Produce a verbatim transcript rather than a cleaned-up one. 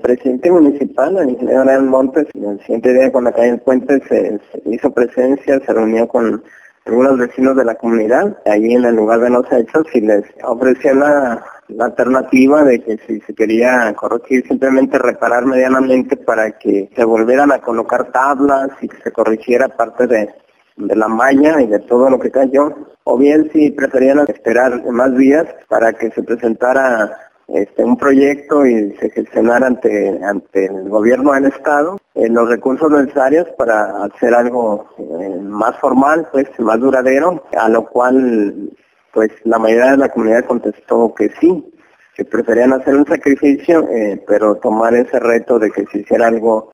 presidente municipal, el ingeniero Abraham Montes, el siguiente día con la calle del Puente se, se hizo presencia, se reunió con algunos vecinos de la comunidad, allí en el lugar de los hechos, y les ofreció la, la alternativa de que si se quería corregir, simplemente reparar medianamente para que se volvieran a colocar tablas y que se corrigiera parte de, de la malla y de todo lo que cayó, o bien si preferían esperar más días para que se presentara Este, un proyecto y se gestionara ante ante el gobierno del estado eh, los recursos necesarios para hacer algo eh, más formal, pues más duradero, a lo cual pues la mayoría de la comunidad contestó que sí, que preferían hacer un sacrificio, eh, pero tomar ese reto de que se hiciera algo